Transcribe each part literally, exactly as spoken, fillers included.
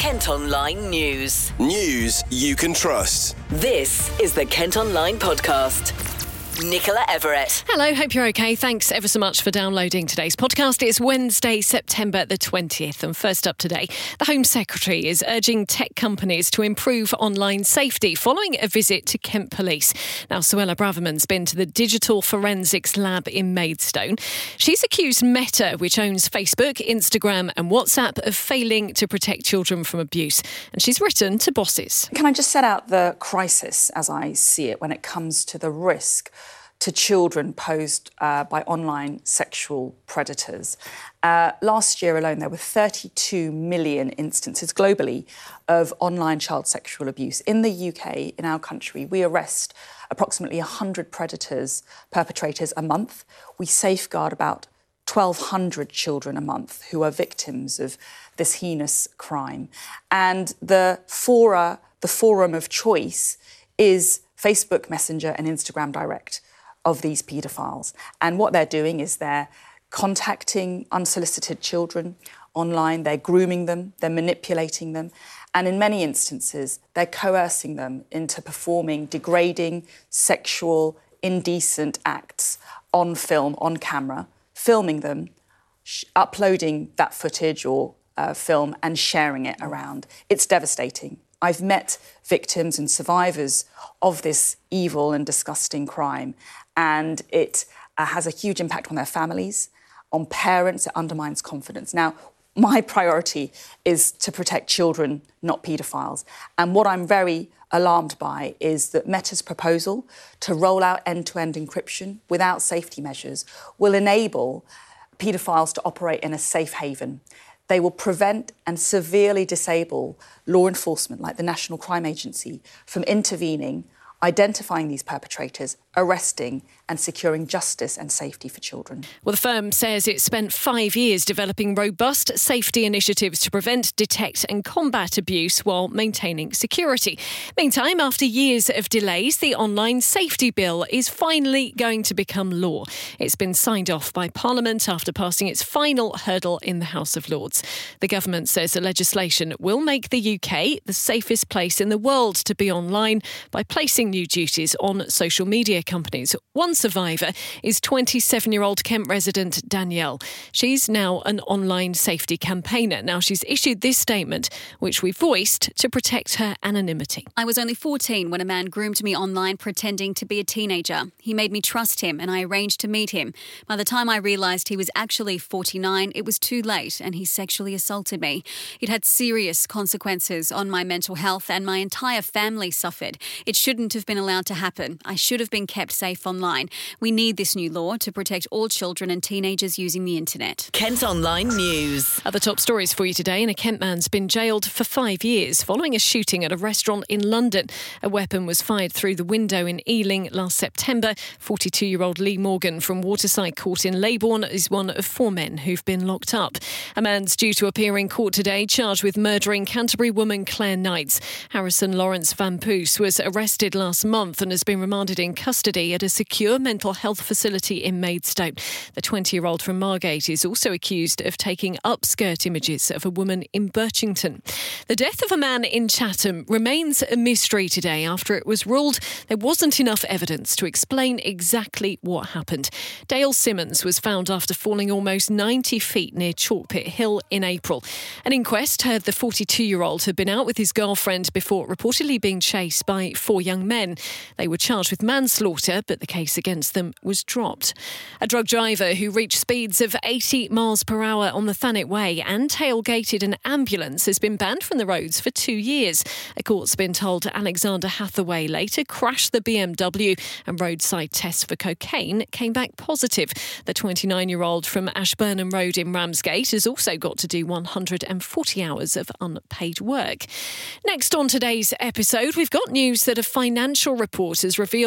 Kent Online News. News you can trust. This is the Kent Online Podcast. Nicola Everett. Hello, hope you're okay. Thanks ever so much for downloading today's podcast. It's Wednesday, September the twentieth. And first up today, the Home Secretary is urging tech companies to improve online safety following a visit to Kent Police. Now, Suella Braverman's been to the Digital Forensics Lab in Maidstone. She's accused Meta, which owns Facebook, Instagram and WhatsApp, of failing to protect children from abuse. And she's written to bosses. Can I just set out the crisis as I see it when it comes to the risk to children posed uh, by online sexual predators? Uh, last year alone, there were thirty-two million instances globally of online child sexual abuse. In the U K, in our country, we arrest approximately one hundred predators, perpetrators a month. We safeguard about twelve hundred children a month who are victims of this heinous crime. And the fora, the forum of choice is Facebook Messenger and Instagram Direct of these paedophiles. And what they're doing is they're contacting unsolicited children online, they're grooming them, they're manipulating them, and in many instances, they're coercing them into performing degrading, sexual, indecent acts on film, on camera, filming them, sh- uploading that footage or uh, film and sharing it around. It's devastating. I've met victims and survivors of this evil and disgusting crime, and it uh, has a huge impact on their families, on parents. It undermines confidence. Now, my priority is to protect children, not paedophiles. And what I'm very alarmed by is that Meta's proposal to roll out end-to-end encryption without safety measures will enable paedophiles to operate in a safe haven. They will prevent and severely disable law enforcement, like the National Crime Agency, from intervening, identifying these perpetrators, arresting and securing justice and safety for children. Well, the firm says it spent five years developing robust safety initiatives to prevent, detect and combat abuse while maintaining security. Meantime, after years of delays, the Online Safety Bill is finally going to become law. It's been signed off by Parliament after passing its final hurdle in the House of Lords. The government says the legislation will make the U K the safest place in the world to be online by placing new duties on social media companies. One survivor is twenty-seven-year-old Kent resident Danielle. She's now an online safety campaigner. Now, she's issued this statement, which we voiced to protect her anonymity. I was only fourteen when a man groomed me online pretending to be a teenager. He made me trust him and I arranged to meet him. By the time I realised he was actually forty-nine, it was too late and he sexually assaulted me. It had serious consequences on my mental health and my entire family suffered. It shouldn't have been allowed to happen. I should have been kept safe online. We need this new law to protect all children and teenagers using the internet. Kent Online News. Other top stories for you today. And a Kent man's been jailed for five years following a shooting at a restaurant in London. A weapon was fired through the window in Ealing last September. forty-two-year-old Lee Morgan from Waterside Court in Leybourne is one of four men who've been locked up. A man's due to appear in court today, charged with murdering Canterbury woman Claire Knights. Harrison Lawrence Van Poos was arrested last month and has been remanded in custody at a secure mental health facility in Maidstone. The twenty-year-old from Margate is also accused of taking upskirt images of a woman in Birchington. The death of a man in Chatham remains a mystery today after it was ruled there wasn't enough evidence to explain exactly what happened. Dale Simmons was found after falling almost ninety feet near Chalkpit Hill in April. An inquest heard the forty-two-year-old had been out with his girlfriend before reportedly being chased by four young men. They were charged with manslaughter, but the case against them was dropped. A drug driver who reached speeds of eighty miles per hour on the Thanet Way and tailgated an ambulance has been banned from the roads for two years. A court's been told Alexander Hathaway later crashed the B M W and roadside tests for cocaine came back positive. The twenty-nine-year-old from Ashburnham Road in Ramsgate has also got to do one hundred forty hours of unpaid work. Next on today's episode, we've got news that a financial report has revealed medical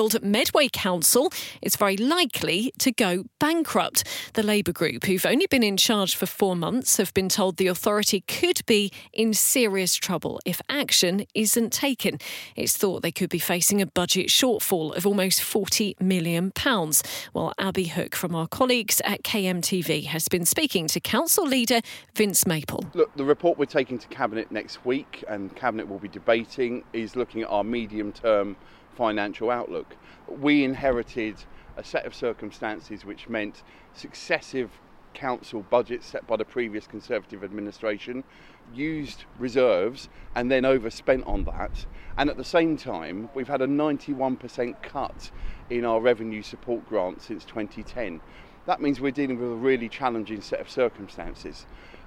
Medway Council is very likely to go bankrupt. The Labour group, who've only been in charge for four months, have been told the authority could be in serious trouble if action isn't taken. It's thought they could be facing a budget shortfall of almost forty million pounds. While Abby Hook from our colleagues at K M T V has been speaking to Council leader Vince Maple. Look, the report we're taking to Cabinet next week, and Cabinet will be debating, is looking at our medium-term financial outlook. We inherited a set of circumstances which meant successive council budgets set by the previous Conservative administration, used reserves and then overspent on that. And at the same time, we've had a ninety-one percent cut in our revenue support grant since twenty ten. That means we're dealing with a really challenging set of circumstances.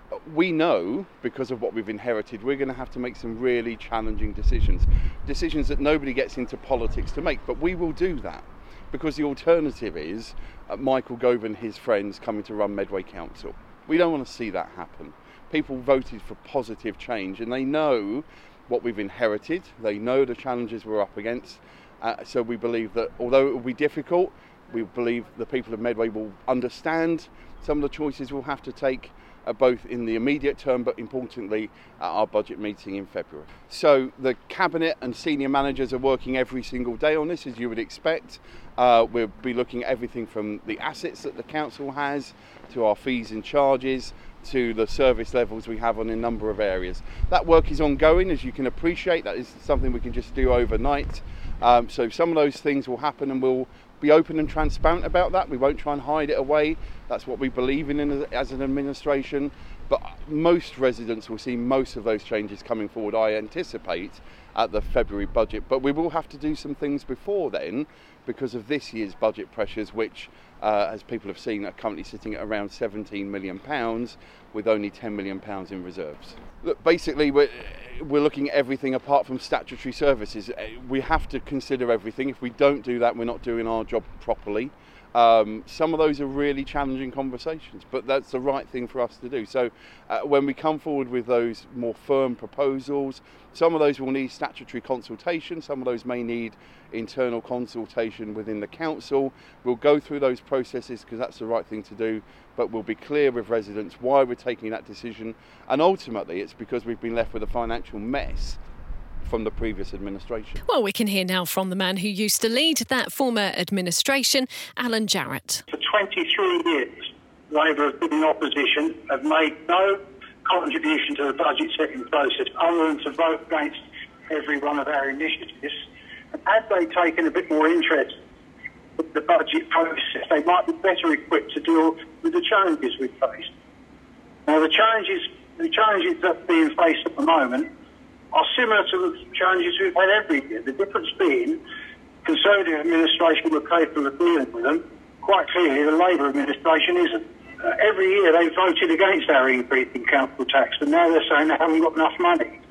We know, because of what we've inherited, we're going to have to make some really challenging decisions. Decisions that nobody gets into politics to make, but we will do that. Because the alternative is uh, Michael Gove and his friends coming to run Medway Council. We don't want to see that happen. People voted for positive change and they know what we've inherited. They know the challenges we're up against. Uh, so we believe that although it will be difficult, we believe the people of Medway will understand some of the choices we'll have to take, uh, both in the immediate term, but importantly at our budget meeting in February. So the Cabinet and senior managers are working every single day on this, as you would expect. Uh, we'll be looking at everything from the assets that the council has, to our fees and charges, to the service levels we have on a number of areas. That work is ongoing, as you can appreciate. That is something we can just do overnight. Um, so some of those things will happen and we'll be open and transparent about that. We won't try and hide it away. That's what we believe in as an administration. But most residents will see most of those changes coming forward, I anticipate, at the February budget. But we will have to do some things before then because of this year's budget pressures, which, uh, as people have seen, are currently sitting at around seventeen million pounds with only ten million pounds in reserves. Look, basically, we're, we're looking at everything apart from statutory services. We have to consider everything. If we don't do that, we're not doing our job properly. Um, some of those are really challenging conversations, but that's the right thing for us to do. So uh, when we come forward with those more firm proposals, some of those will need statutory consultation, some of those may need internal consultation within the council. We'll go through those processes because that's the right thing to do, but we'll be clear with residents why we're taking that decision, and ultimately it's because we've been left with a financial mess from the previous administration. Well, we can hear now from the man who used to lead that former administration, Alan Jarrett. For twenty-three years, Labour have been in opposition, have made no contribution to the budget setting process other than to vote against every one of our initiatives. And had they taken a bit more interest in the budget process, they might be better equipped to deal with the challenges we've faced. Now, the challenges, the challenges that are being faced at the moment are similar to the challenges we've had every year. The difference being, Conservative administration were capable of dealing with them. Quite clearly, the Labour administration isn't. Uh, every year they voted against our increase in council tax, and now they're saying they haven't got enough money.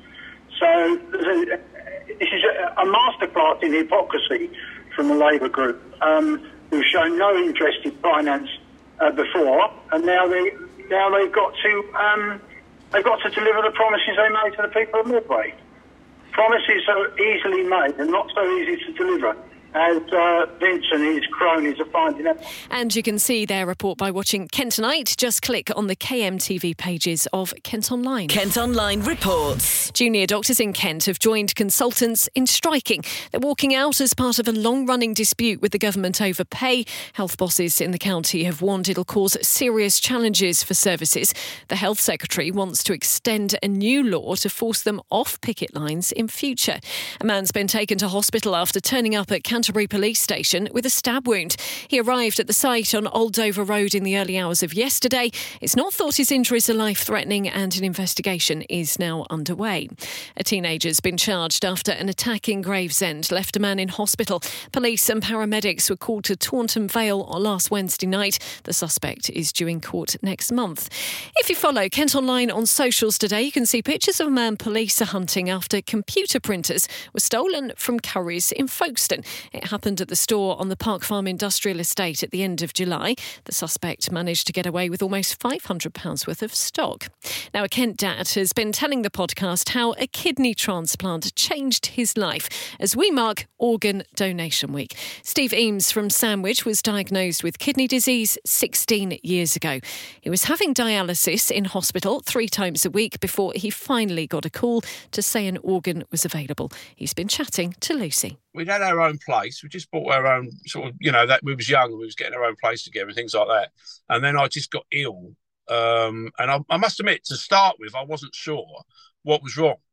So there's a, this is a, a masterclass in hypocrisy from the Labour group, um, who've shown no interest in finance uh, before, and now they now they've got to. Um, They've got to deliver the promises they made to the people of Medway. Promises are easily made and not so easy to deliver, as uh, Vince and his cronies are finding out. And you can see their report by watching Kent Tonight. Just click on the K M T V pages of Kent Online. Kent Online reports. Junior doctors in Kent have joined consultants in striking. They're walking out as part of a long-running dispute with the government over pay. Health bosses in the county have warned it'll cause serious challenges for services. The Health Secretary wants to extend a new law to force them off picket lines in future. A man's been taken to hospital after turning up at Canterbury Police Station with a stab wound. He arrived at the site on Old Dover Road in the early hours of yesterday. It's not thought his injuries are life-threatening and an investigation is now underway. A teenager's been charged after an attack in Gravesend left a man in hospital. Police and paramedics were called to Taunton Vale last Wednesday night. The suspect is due in court next month. If you follow Kent Online on socials today, you can see pictures of a man police are hunting after computer printers were stolen from Currys in Folkestone. It happened at the store on the Park Farm Industrial Estate at the end of July. The suspect managed to get away with almost five hundred pounds worth of stock. Now, a Kent dad has been telling the podcast how a kidney transplant changed his life as we mark Organ Donation Week. Steve Eames from Sandwich was diagnosed with kidney disease sixteen years ago. He was having dialysis in hospital three times a week before he finally got a call to say an organ was available. He's been chatting to Lucy. We'd had our own place. We just bought our own sort of, you know, that we was young and we was getting our own place together and things like that. And then I just got ill. Um, and I, I must admit, to start with, I wasn't sure what was wrong.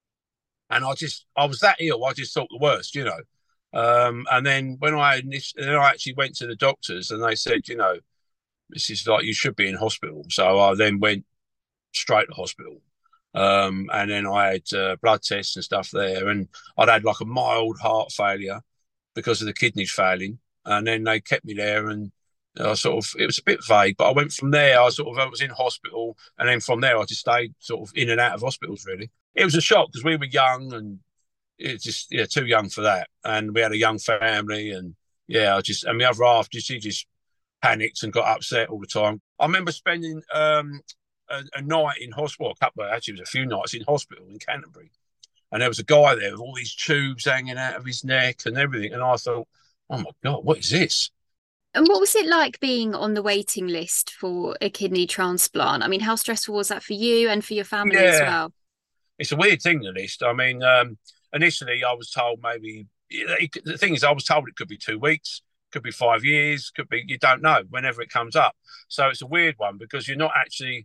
And I just, I was that ill, I just thought the worst, you know. Um, and then when I, then I actually went to the doctors and they said, you know, this is like, you should be in hospital. So I then went straight to hospital. Um, and then I had uh, blood tests and stuff there. And I'd had like a mild heart failure because of the kidneys failing. And then they kept me there and I sort of, it was a bit vague, but I went from there, I sort of, I was in hospital. And then from there, I just stayed sort of in and out of hospitals, really. It was a shock because we were young and it's just, yeah, too young for that. And we had a young family and yeah, I just, and the other half, just, she just panicked and got upset all the time. I remember spending um, a, a night in hospital, a couple of, actually it was a few nights in hospital in Canterbury. And there was a guy there with all these tubes hanging out of his neck and everything. And I thought, oh my God, what is this? And what was it like being on the waiting list for a kidney transplant? I mean, how stressful was that for you and for your family yeah. as well? It's a weird thing, the list. I mean, um, initially I was told maybe, the thing is, I was told it could be two weeks, could be five years, could be, you don't know, whenever it comes up. So it's a weird one because you're not actually,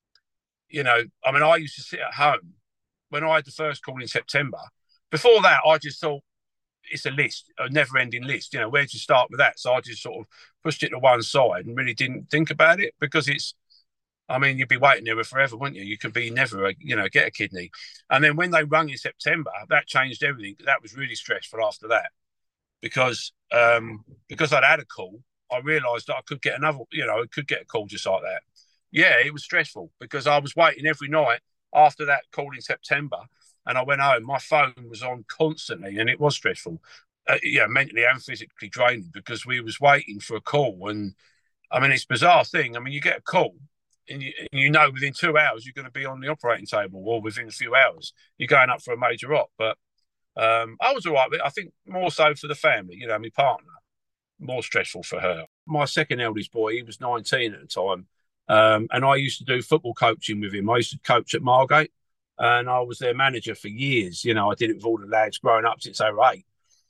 you know, I mean, I used to sit at home when I had the first call in September. Before that, I just thought, it's a list, a never-ending list. You know, where do you start with that? So I just sort of pushed it to one side and really didn't think about it because it's, I mean, you'd be waiting there forever, wouldn't you? You could be never, you know, get a kidney. And then when they rung in September, that changed everything. That was really stressful after that because um, because I'd had a call, I realised that I could get another, you know, I could get a call just like that. Yeah, it was stressful because I was waiting every night after that call in September. And I went home, my phone was on constantly and it was stressful. Uh, yeah, mentally and physically draining because we was waiting for a call. And I mean, it's a bizarre thing. I mean, you get a call and you, and you know within two hours you're going to be on the operating table or within a few hours you're going up for a major op. But um, I was all right with it. I think more so for the family, you know, my partner, more stressful for her. My second eldest boy, he was nineteen at the time. Um, and I used to do football coaching with him. I used to coach at Margate. And I was their manager for years. You know, I did it with all the lads growing up since they were eight.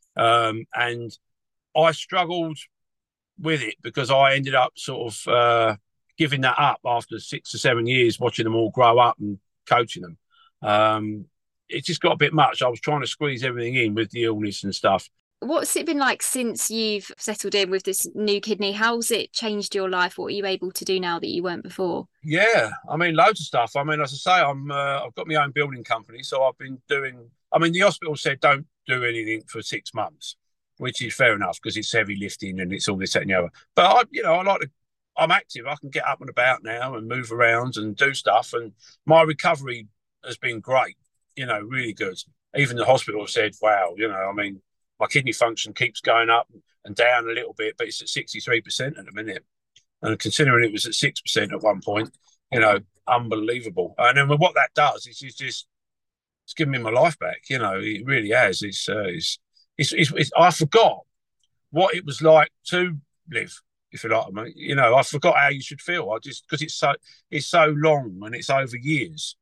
Um, and I struggled with it because I ended up sort of uh, giving that up after six or seven years, watching them all grow up and coaching them. Um, it just got a bit much. I was trying to squeeze everything in with the illness and stuff. What's it been like since you've settled in with this new kidney? How's it changed your life? What are you able to do now that you weren't before? Yeah, I mean, loads of stuff. I mean, as I say, I'm, uh, I've got my own building company. So I've been doing, I mean, the hospital said don't do anything for six months, which is fair enough because it's heavy lifting and it's all this, that and the other. But, I, you know, I like to, I'm active. I can get up and about now and move around and do stuff. And my recovery has been great, you know, really good. Even the hospital said, wow, you know, I mean, my kidney function keeps going up and down a little bit, but it's at sixty-three percent at the minute. And considering it was at six percent at one point, you know, unbelievable. And then what that does is it's just, it's given me my life back. You know, it really has. It's, uh, it's, it's, it's, it's, I forgot what it was like to live, if you like. I mean, you know, I forgot how you should feel. I just, because it's so, it's so long and it's over years.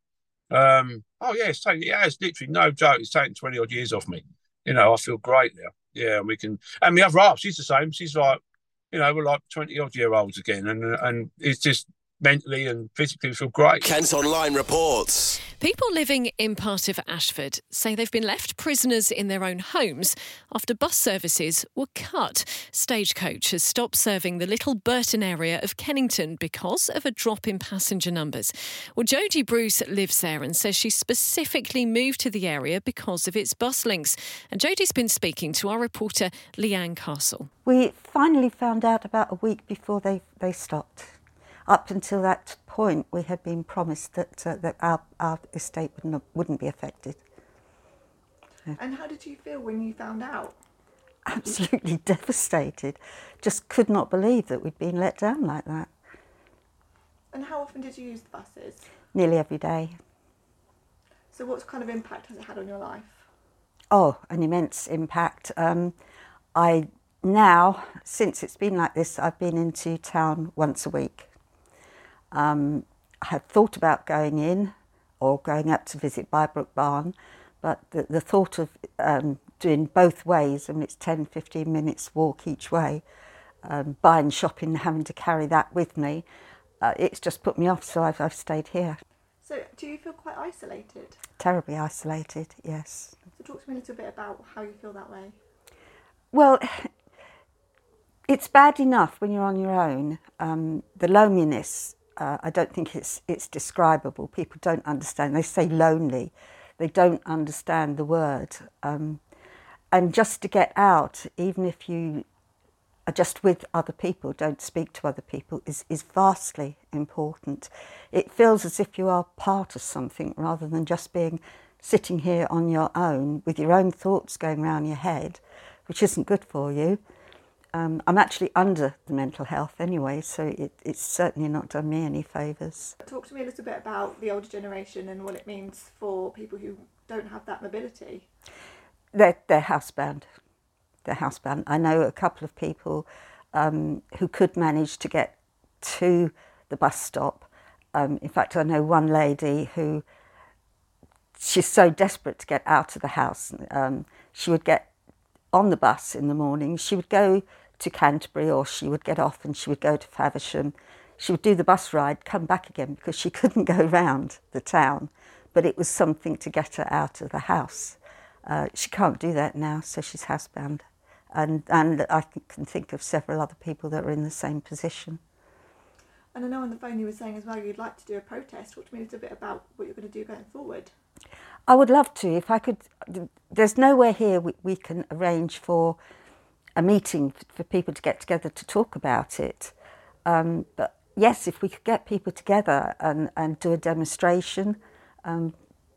Um, oh yeah, it's taken, yeah, it's literally no joke. It's taken twenty odd years off me. You know, I feel great now. Yeah, and we can. And the other half, she's the same. She's like, you know, we're like twenty odd year olds again, and and it's just mentally and physically feel great. Kent Online reports. People living in part of Ashford say they've been left prisoners in their own homes after bus services were cut. Stagecoach has stopped serving the Little Burton area of Kennington because of a drop in passenger numbers. Well, Jodie Bruce lives there and says she specifically moved to the area because of its bus links. And Jodie's been speaking to our reporter Leanne Castle. We finally found out about a week before they, they stopped. Up until that point, we had been promised that uh, that our, our estate wouldn't, wouldn't be affected. Yeah. And how did you feel when you found out? Absolutely devastated. Just could not believe that we'd been let down like that. And how often did you use the buses? Nearly every day. So what kind of impact has it had on your life? Oh, an immense impact. Um, I now, since it's been like this, I've been into town once a week. Um, I had thought about going in or going up to visit Bybrook Barn, but the, the thought of um, doing both ways, and it's ten, fifteen minutes walk each way, um, buying, shopping, having to carry that with me, uh, it's just put me off, so I've, I've stayed here. So do you feel quite isolated? Terribly isolated, yes. So talk to me a little bit about how you feel that way. Well, it's bad enough when you're on your own. Um, the loneliness, uh, I don't think it's it's describable. People don't understand. They say lonely. They don't understand the word. Um, and just to get out, even if you are just with other people, don't speak to other people, is, is vastly important. It feels as if you are part of something rather than just being sitting here on your own with your own thoughts going around your head, which isn't good for you. Um, I'm actually under the mental health anyway, so it, it's certainly not done me any favours. Talk to me a little bit about the older generation and what it means for people who don't have that mobility. They're, they're housebound. They're housebound. I know a couple of people um, who could manage to get to the bus stop. Um, in fact, I know one lady who, she's so desperate to get out of the house, um, she would get on the bus in the morning, she would go to Canterbury or she would get off and she would go to Faversham. She would do the bus ride, come back again because she couldn't go round the town, but it was something to get her out of the house. Uh, she can't do that now, so she's housebound. And, and I can think of several other people that are in the same position. And I know on the phone you were saying as well you'd like to do a protest. Talk to me a little bit about what you're going to do going forward. I would love to. If I could, there's nowhere here we, we can arrange for a meeting for people to get together to talk about it. Um, but yes, if we could get people together and, and do a demonstration, um,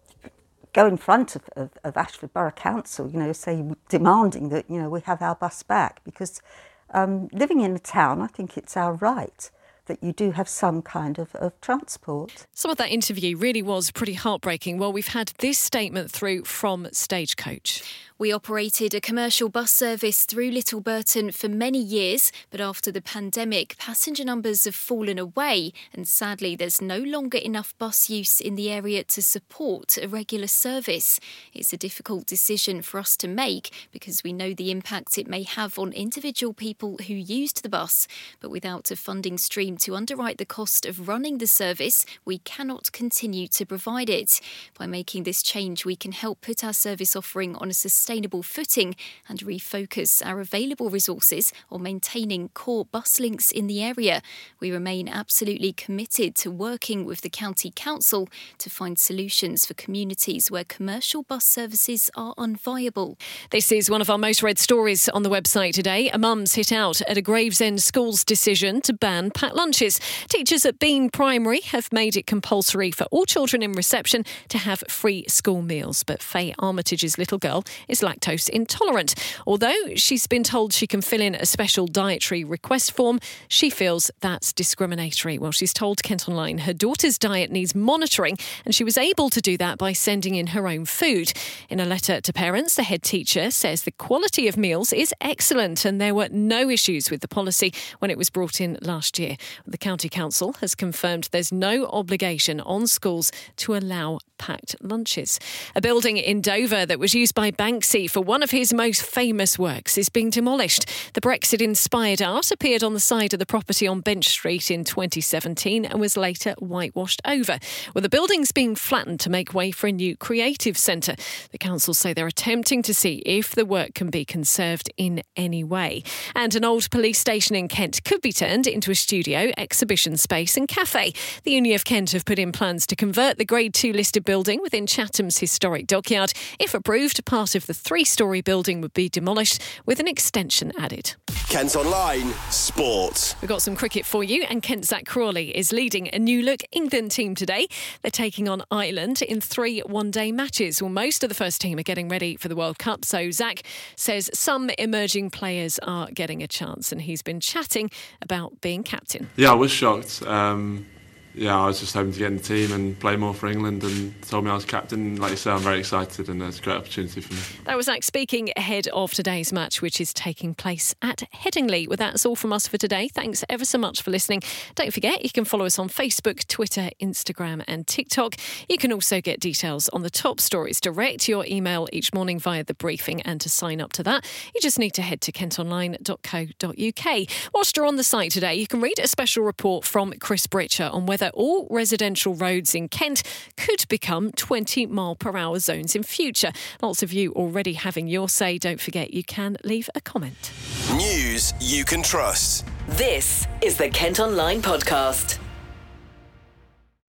go in front of, of, of Ashford Borough Council, you know, say demanding that, you know, we have our bus back, because um, living in a town, I think it's our right that you do have some kind of, of transport. Some of that interview really was pretty heartbreaking. Well, we've had this statement through from Stagecoach. We operated a commercial bus service through Little Burton for many years, but after the pandemic, passenger numbers have fallen away, and sadly there's no longer enough bus use in the area to support a regular service. It's a difficult decision for us to make because we know the impact it may have on individual people who used the bus, but without a funding stream to underwrite the cost of running the service, we cannot continue to provide it. By making this change, we can help put our service offering on a sustainable footing and refocus our available resources on maintaining core bus links in the area. We remain absolutely committed to working with the County Council to find solutions for communities where commercial bus services are unviable. This is one of our most read stories on the website today. A mum's hit out at a Gravesend school's decision to ban packed lunches. Teachers at Bean Primary have made it compulsory for all children in reception to have free school meals, but Faye Armitage's little girl is lactose intolerant. Although she's been told she can fill in a special dietary request form, she feels that's discriminatory. Well, she's told Kent Online her daughter's diet needs monitoring, and she was able to do that by sending in her own food. In a letter to parents, the head teacher says the quality of meals is excellent and there were no issues with the policy when it was brought in last year. The County Council has confirmed there's no obligation on schools to allow packed lunches. A building in Dover that was used by Banksy for one of his most famous works is being demolished. The Brexit-inspired art appeared on the side of the property on Bench Street in twenty seventeen and was later whitewashed over. Well, the building's being flattened to make way for a new creative centre. The council say they're attempting to see if the work can be conserved in any way. And an old police station in Kent could be turned into a studio, exhibition space and cafe. The Uni of Kent have put in plans to convert the Grade two listed building within Chatham's historic dockyard. If approved, part of the three-storey building would be demolished with an extension added. Kent Online Sport. We've got some cricket for you, and Kent's Zach Crawley is leading a new-look England team today. They're taking on Ireland in three one-day matches. Well, most of the first team are getting ready for the World Cup, so Zach says some emerging players are getting a chance, and he's been chatting about being captain. Yeah, I was shocked. Um, yeah, I was just hoping to get in the team and play more for England, and told me I was captain. Like you say, I'm very excited, and it's a great opportunity for me. That was Zach speaking ahead of today's match, which is taking place at Headingley. Well, that's all from us for today. Thanks ever so much for listening. Don't forget, you can follow us on Facebook, Twitter, Instagram and TikTok. You can also get details on the top stories direct to your email each morning via the briefing, and to sign up to that, you just need to head to kent online dot co dot uk. Whilst you're on the site today, you can read a special report from Chris Britcher on whether all residential roads in Kent could become twenty mile per hour zones in future. Lots of you already having your say. Don't forget, you can leave a comment. News you can trust. This is the Kent Online Podcast.